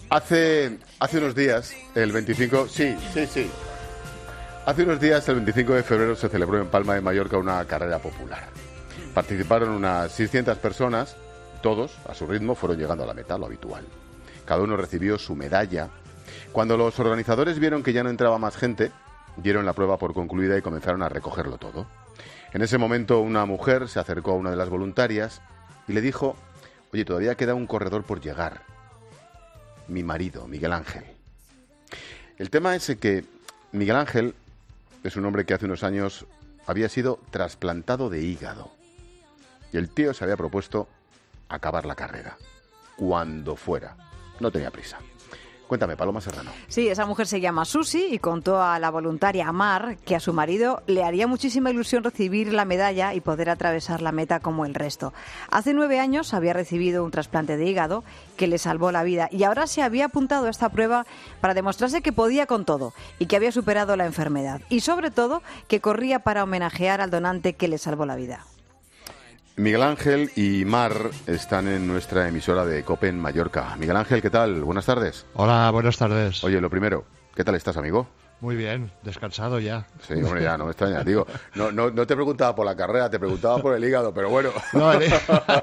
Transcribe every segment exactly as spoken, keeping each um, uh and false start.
Hace, hace unos días, el veinticinco... Sí, sí, sí. Hace unos días, el veinticinco de febrero, se celebró en Palma de Mallorca una carrera popular. Participaron unas seiscientas personas, todos, a su ritmo, fueron llegando a la meta, lo habitual. Cada uno recibió su medalla. Cuando los organizadores vieron que ya no entraba más gente, dieron la prueba por concluida y comenzaron a recogerlo todo. En ese momento, una mujer se acercó a una de las voluntarias y le dijo: oye, todavía queda un corredor por llegar. Mi marido, Miguel Ángel. El tema es que Miguel Ángel es un hombre que hace unos años había sido trasplantado de hígado. Y el tío se había propuesto acabar la carrera, cuando fuera. No tenía prisa. Cuéntame, Paloma Serrano. Sí, esa mujer se llama Susi y contó a la voluntaria Mar que a su marido le haría muchísima ilusión recibir la medalla y poder atravesar la meta como el resto. Hace nueve años había recibido un trasplante de hígado que le salvó la vida y ahora se había apuntado a esta prueba para demostrarse que podía con todo y que había superado la enfermedad. Y sobre todo, que corría para homenajear al donante que le salvó la vida. Miguel Ángel y Mar están en nuestra emisora de COPE en Mallorca. Miguel Ángel, ¿qué tal? Buenas tardes. Hola, buenas tardes. Oye, lo primero, ¿qué tal estás, amigo? Muy bien, descansado ya. Sí, hombre, ya, no me extraña. Digo, no, no, no te preguntaba por la carrera, te preguntaba por el hígado, pero bueno. No, el,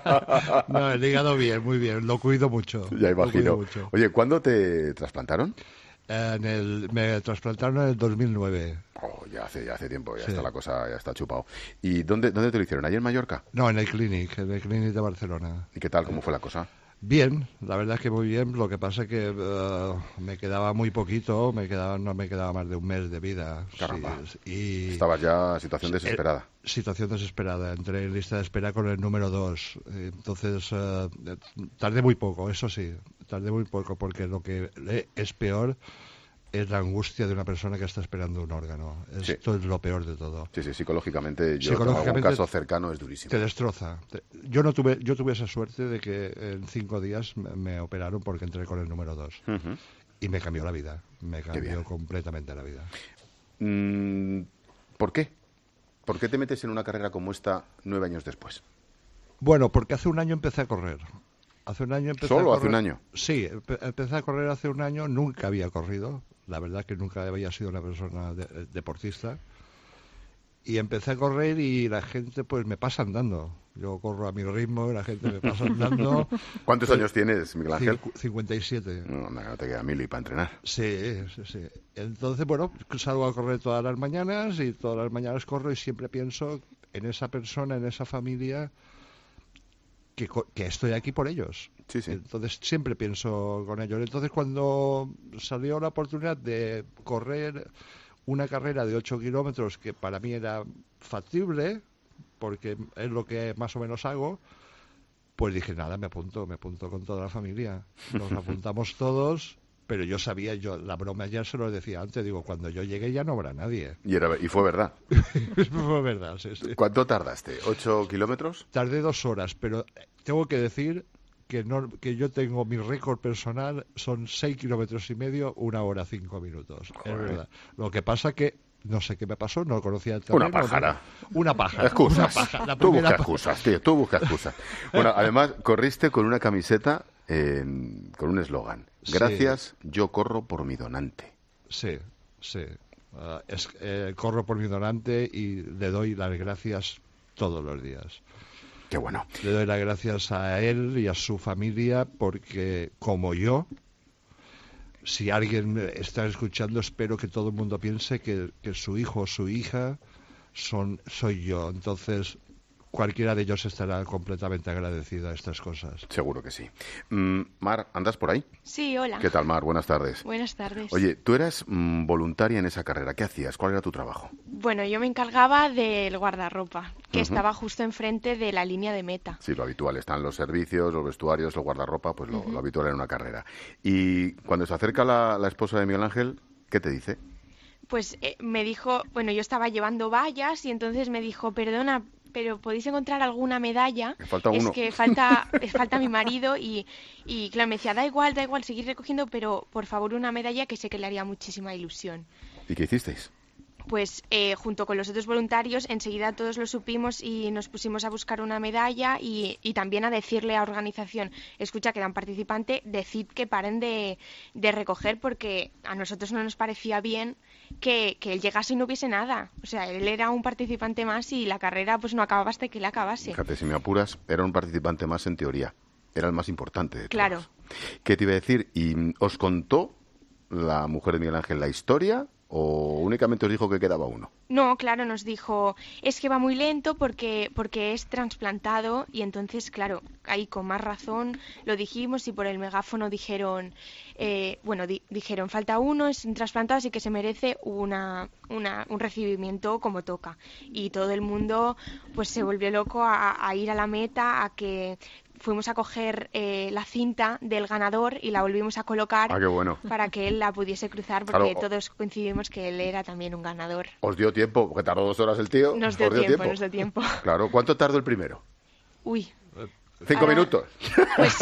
no, el hígado bien, muy bien, lo cuido mucho. Ya imagino. Mucho. Oye, ¿cuándo te trasplantaron? En el, me trasplantaron en el dos mil nueve. Oh, ya hace, ya hace tiempo, ya sí. está la cosa, ya está chupado. ¿Y dónde, dónde te lo hicieron? ¿Allí en Mallorca? No, en el Clinic, en el Clinic de Barcelona. ¿Y qué tal? ¿Cómo fue la cosa? Bien, la verdad es que muy bien. Lo que pasa es que uh, me quedaba muy poquito, me quedaba, no me quedaba más de un mes de vida. Caramba. Sí, y estabas ya en situación desesperada. Eh, situación desesperada. Entré en lista de espera con el número dos. Entonces, uh, tardé muy poco, eso sí. Tardé muy poco porque lo que es peor es la angustia de una persona que está esperando un órgano. Esto sí. Es lo peor de todo. Sí, sí, psicológicamente, yo tengo algún caso cercano, es durísimo. Te destroza. Yo no tuve, yo tuve esa suerte de que en cinco días me, me operaron porque entré con el número dos. Uh-huh. Y me cambió la vida. Me cambió completamente la vida. Mm, ¿Por qué? ¿Por qué te metes en una carrera como esta nueve años después? Bueno, porque hace un año empecé a correr. Hace un año empecé ¿Solo a correr. hace un año? Sí, empecé a correr hace un año. Nunca había corrido. La verdad que nunca había sido una persona de, deportista. Y empecé a correr y la gente pues me pasa andando. Yo corro a mi ritmo y la gente me pasa andando. ¿Cuántos pues, años tienes, Miguel Ángel? cincuenta y siete. No, no te queda mil y para entrenar. Sí, sí, sí. Entonces, bueno, salgo a correr todas las mañanas y todas las mañanas corro y siempre pienso en esa persona, en esa familia, que, que estoy aquí por ellos. Sí, sí. Entonces siempre pienso con ellos. Entonces cuando salió la oportunidad de correr una carrera de ocho kilómetros, que para mí era factible, porque es lo que más o menos hago, pues dije, nada, me apunto, me apunto con toda la familia. Nos apuntamos todos, pero yo sabía, yo la broma ya se lo decía antes, digo, cuando yo llegue ya no habrá nadie. Y, era, y fue verdad. Fue verdad, sí, sí. ¿Cuánto tardaste? ¿Ocho kilómetros? Tardé dos horas, pero tengo que decir que no, que yo tengo mi récord personal, son seis kilómetros y medio, una hora cinco minutos. Joder. Es verdad. Lo que pasa que no sé qué me pasó, no conocía el terreno. Una pájara. No, una pájara. Excusas. Una pájara. La tú buscas pa... excusas, tío, tú buscas excusas. Bueno, además, corriste con una camiseta eh, con un eslogan. Gracias, sí. Yo corro por mi donante. Sí, sí. Uh, es, eh, corro por mi donante y le doy las gracias todos los días. Qué bueno. Le doy las gracias a él y a su familia porque, como yo, si alguien está escuchando, espero que todo el mundo piense que, que su hijo o su hija son soy yo. Entonces, cualquiera de ellos estará completamente agradecido a estas cosas. Seguro que sí. Mm, Mar, ¿andas por ahí? Sí, hola. ¿Qué tal, Mar? Buenas tardes. Buenas tardes. Oye, tú eras mm, voluntaria en esa carrera. ¿Qué hacías? ¿Cuál era tu trabajo? Bueno, yo me encargaba del guardarropa, que uh-huh. estaba justo enfrente de la línea de meta. Sí, lo habitual. Están los servicios, los vestuarios, el guardarropa, pues lo, uh-huh. lo habitual en una carrera. Y cuando se acerca la, la esposa de Miguel Ángel, ¿qué te dice? Pues eh, me dijo, bueno, yo estaba llevando vallas y entonces me dijo, perdona, pero ¿podéis encontrar alguna medalla? Me falta uno. Es que falta, falta mi marido y, y claro, me decía, da igual, da igual, seguir recogiendo, pero por favor una medalla que sé que le haría muchísima ilusión. ¿Y qué hicisteis? pues eh, junto con los otros voluntarios enseguida todos lo supimos y nos pusimos a buscar una medalla y, y también a decirle a organización, escucha, que era un participante, decid que paren de, de recoger porque a nosotros no nos parecía bien que, que él llegase y no hubiese nada. O sea, él era un participante más y la carrera pues no acababa hasta que él acabase. Fíjate, si me apuras, era un participante más en teoría. Era el más importante de todos. Claro. ¿Qué te iba a decir? ¿Y os contó la mujer de Miguel Ángel la historia o únicamente os dijo que quedaba uno? No, claro, nos dijo, es que va muy lento porque, porque es trasplantado y entonces, claro, ahí con más razón lo dijimos y por el megáfono dijeron, eh, bueno, di- dijeron, falta uno, es un trasplantado, así que se merece una, una, un recibimiento como toca. Y todo el mundo pues se volvió loco a, a ir a la meta, a que fuimos a coger eh, la cinta del ganador y la volvimos a colocar Ah, qué bueno. para que él la pudiese cruzar porque Claro. todos coincidimos que él era también un ganador. ¿Os dio tiempo? Porque tardó dos horas el tío. Nos ¿Os dio tiempo, nos dio tiempo. Claro. ¿Cuánto tardó el primero? Uy, ¿Cinco Ah. minutos? pues,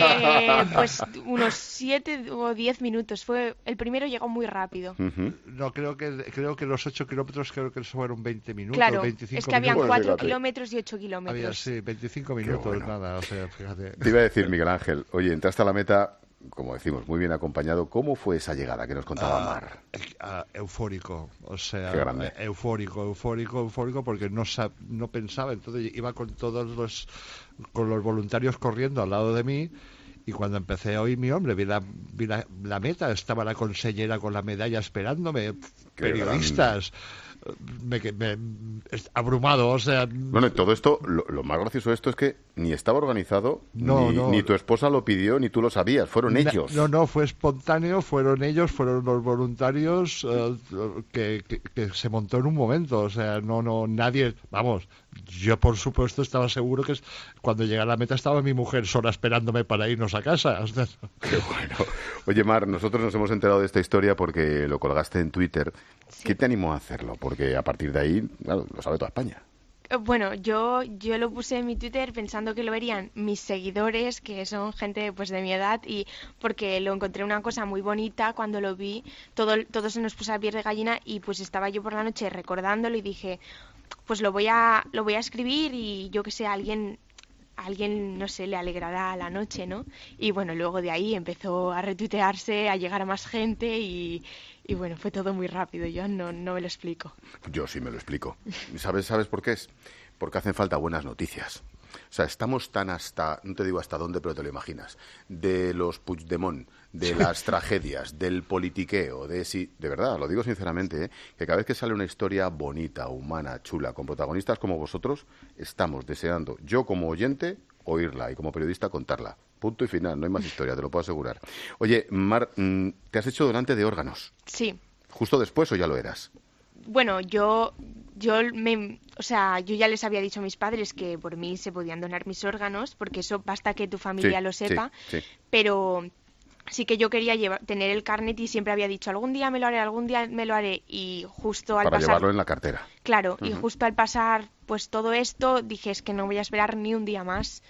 eh, pues unos siete o diez minutos. Fue el primero llegó muy rápido. Ujú. No, creo que creo que los ocho kilómetros creo que fueron veinte minutos, Claro, veinticinco es que habían minutos. Bueno, cuatro fíjate. kilómetros y ocho kilómetros. Había, sí, veinticinco minutos, bueno. nada, o sea, fíjate. Te iba a decir, Miguel Ángel, oye, entraste a la meta, como decimos, muy bien acompañado. ¿Cómo fue esa llegada que nos contaba Ah, Mar? ah, eufórico, o sea, Qué grande. eh, eufórico, eufórico, eufórico, porque no sab- no pensaba, entonces iba con todos los con los voluntarios corriendo al lado de mí y cuando empecé a oír mi hombre, vi la, vi la, la meta, estaba la consellera con la medalla esperándome, Qué periodistas, me, que- me- es- abrumado, o sea, Bueno, y todo esto, lo, lo más gracioso de esto es que ni estaba organizado, No, ni, no. ni tu esposa lo pidió, ni tú lo sabías. Fueron Na- ellos. No, no, fue espontáneo, fueron ellos, fueron los voluntarios eh, que, que- que se montó en un momento, o sea, no, no, nadie, vamos, yo por supuesto estaba seguro que es- cuando llegué a la meta estaba mi mujer sola esperándome para irnos a casa. O sea, Qué bueno. Oye, Mar, nosotros nos hemos enterado de esta historia porque lo colgaste en Twitter. ¿Qué te animó a hacerlo? Porque a partir de ahí, claro, lo sabe toda España. Eh, Bueno, yo, yo lo puse en mi Twitter pensando que lo verían mis seguidores, que son gente pues de mi edad, y porque lo encontré una cosa muy bonita cuando lo vi, todo, todo se nos puso a piel de gallina y pues estaba yo por la noche recordándolo y dije, pues lo voy a, lo voy a escribir y yo que sé, a alguien, a alguien, no sé, le alegrará la noche, ¿no? Y bueno, luego de ahí empezó a retuitearse, a llegar a más gente y, y bueno, fue todo muy rápido, yo no, no me lo explico. Yo sí me lo explico. ¿Sabes, ¿Sabes por qué es? Porque hacen falta buenas noticias. O sea, estamos tan hasta, no te digo hasta dónde, pero te lo imaginas, de los Puigdemont, de las tragedias, del politiqueo, de si, de verdad, lo digo sinceramente, ¿eh? Que cada vez que sale una historia bonita, humana, chula, con protagonistas como vosotros, estamos deseando, yo como oyente, oírla y como periodista contarla. Punto y final, no hay más historia, te lo puedo asegurar. Oye, Mar, mm, te has hecho donante de órganos. Sí. ¿Justo después o ya lo eras? Bueno, yo, yo me, o sea, yo ya les había dicho a mis padres que por mí se podían donar mis órganos, porque eso basta que tu familia Sí, lo sepa, sí, sí. pero sí que yo quería llevar, tener el carnet y siempre había dicho algún día me lo haré, algún día me lo haré y justo al Para pasar, llevarlo en la cartera. claro, y Ujú. justo al pasar pues todo esto dije es que no voy a esperar ni un día más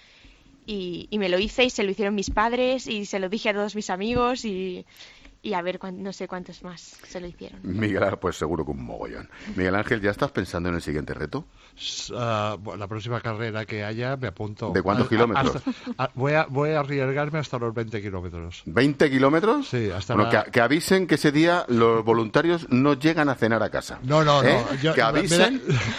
y, y me lo hice y se lo hicieron mis padres y se lo dije a todos mis amigos y, y a ver cuán- no sé cuántos más se lo hicieron. Miguel, pues seguro que un mogollón. Miguel Ángel, ¿ya estás pensando en el siguiente reto? s- ah, bueno, la próxima carrera que haya me apunto. ¿De cuántos A- a- kilómetros? hasta- a- voy, a, voy a arriesgarme hasta los veinte kilómetros. ¿veinte kilómetros? Sí, hasta Bueno, la- que, que avisen que ese día los voluntarios no llegan a cenar a casa. No, no, no. ¿Eh? yo- que me- me da- avisen.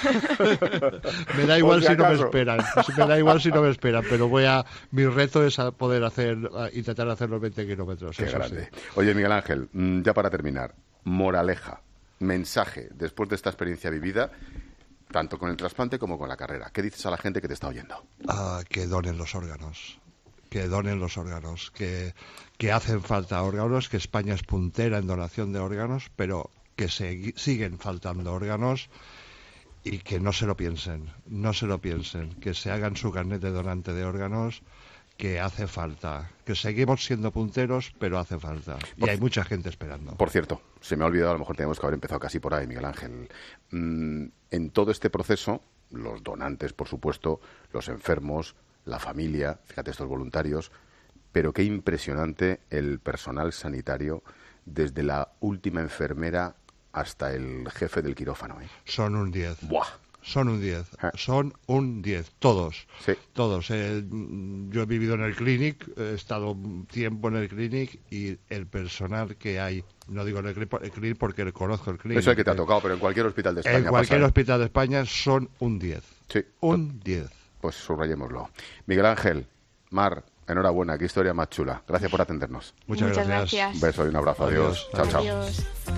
Me da igual Por si si no me acaso. esperan, me da igual si no me esperan, pero voy a, mi reto es a poder hacer, a intentar hacer los veinte kilómetros. Qué eso grande. sí. Oye, Miguel Ángel, mm, ya para terminar, moraleja, mensaje, después de esta experiencia vivida, tanto con el trasplante como con la carrera. ¿Qué dices a la gente que te está oyendo? Ah, que donen los órganos, que donen los órganos, que, que hacen falta órganos, que España es puntera en donación de órganos, pero que se, siguen faltando órganos y que no se lo piensen, no se lo piensen, que se hagan su carnet de donante de órganos, que hace falta, que seguimos siendo punteros, pero hace falta. Y Por- hay mucha gente esperando. Por cierto, se me ha olvidado, a lo mejor tenemos que haber empezado casi por ahí, Miguel Ángel. Mm, en todo este proceso, los donantes, por supuesto, los enfermos, la familia, fíjate estos voluntarios, pero qué impresionante el personal sanitario, desde la última enfermera hasta el jefe del quirófano. ¿eh? Son un diez. ¡Buah! Son un diez, Ah. son un diez, todos, Sí. todos. Eh, yo he vivido en el clinic, he estado un tiempo en el clinic y el personal que hay, no digo en el clinic, el clinic porque conozco el clinic. Eso es el que te ha tocado, pero en cualquier hospital de España En cualquier pasa, ¿eh? hospital de España son un diez, Sí, un diez. pues subrayémoslo. Miguel Ángel, Mar, enhorabuena, qué historia más chula. Gracias por atendernos. Muchas, Muchas gracias. gracias. Un beso y un abrazo. Adiós. Adiós. Chao, chao. Adiós.